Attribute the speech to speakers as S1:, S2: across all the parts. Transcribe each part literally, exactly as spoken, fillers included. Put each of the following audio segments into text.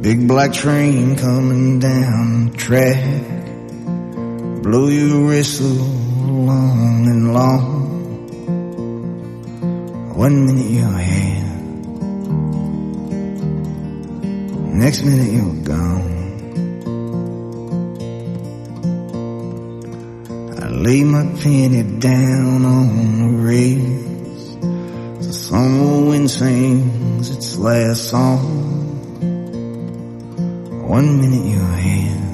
S1: Big black train coming down the track. Blow your whistle long and long. One minute you're here, next minute you're gone. I lay my penny down on the rails. The summer wind sings its last song. One minute you're here,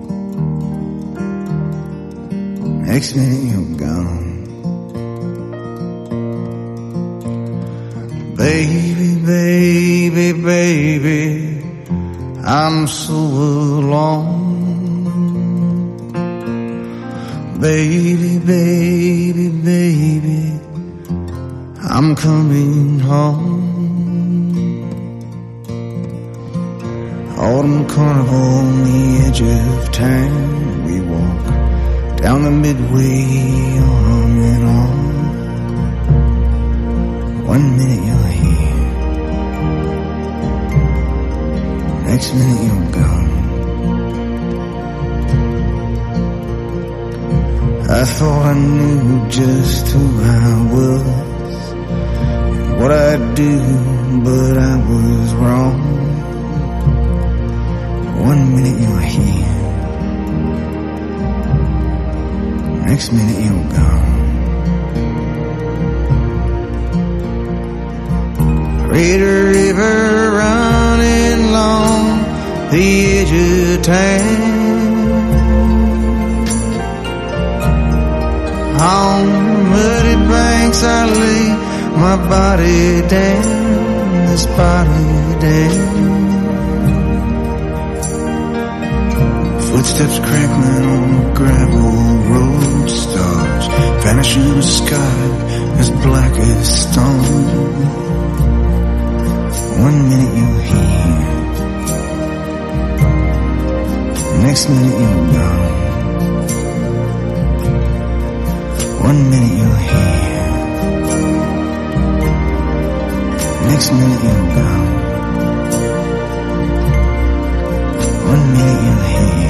S1: next minute you're gone. Baby, baby, baby, I'm so alone. Baby, baby, baby, I'm coming home. Autumn carnival on the edge of town. We walk down the midway, on and on. One minute you're here, next minute you're gone. I thought I knew just who I was and what I'd do, but I was wrong. One minute you're here, next minute you're gone. Red River running along the edge of town. On muddy banks I lay my body down, this body down. Footsteps crackling on the gravel road. Stars vanish in the sky as black as stone. One minute you're here, next minute you're gone. One minute you're here, next minute you're gone. One minute you're here,